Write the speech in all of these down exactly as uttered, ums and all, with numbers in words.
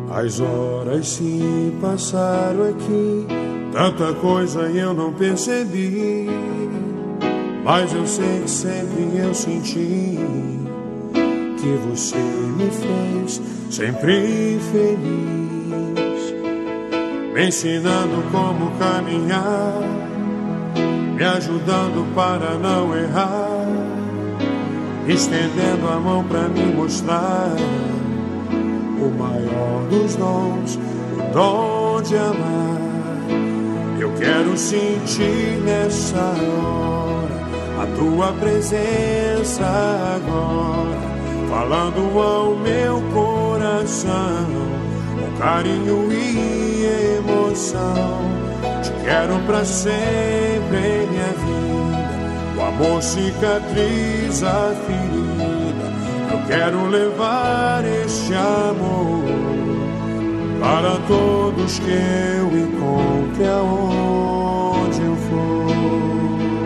As horas se passaram aqui, tanta coisa eu não percebi, mas eu sei que sempre eu senti que você me fez sempre feliz, me ensinando como caminhar, me ajudando para não errar, estendendo a mão para me mostrar o maior dos dons, o dom de amar. Eu quero sentir nessa hora a tua presença agora, falando ao meu coração com carinho e emoção. Te quero pra sempre em minha vida, o amor cicatriza a ferida. Eu quero levar este amor para todos que eu encontre aonde eu for.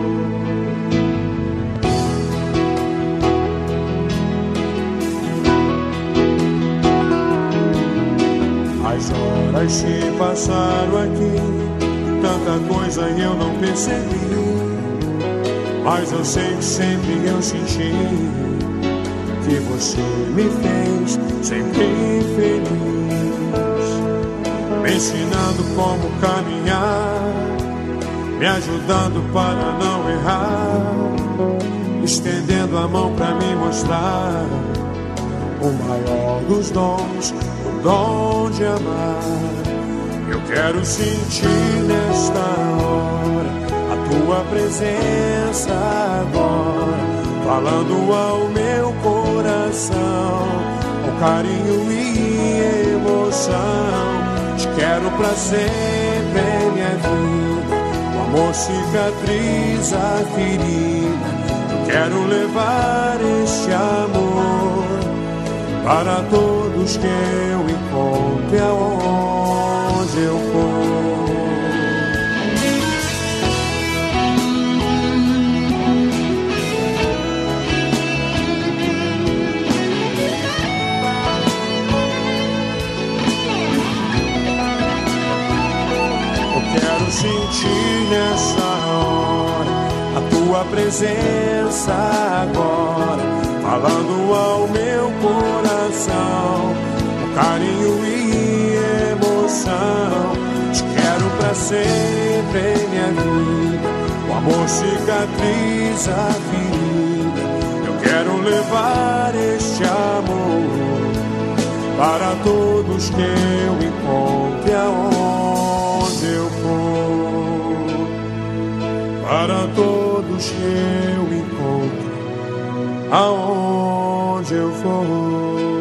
As horas se passaram aqui, tanta coisa eu não percebi, mas eu sei que sempre eu senti que você me fez sempre feliz, me ensinando como caminhar, me ajudando para não errar, estendendo a mão para me mostrar o maior dos dons, o dom de amar. Eu quero sentir nesta hora a tua presença agora, falando ao meu coração com carinho e emoção. Te quero pra sempre em minha vida, o amor cicatriza a ferida. Eu quero levar este amor para todos que eu encontre aonde eu for. Sentir nessa hora a tua presença agora, falando ao meu coração com carinho e emoção. Te quero pra sempre em minha vida, o amor cicatriza a ferida. Eu quero levar este amor para todos que eu encontre aonde eu for. Para todos que eu encontro, aonde eu for.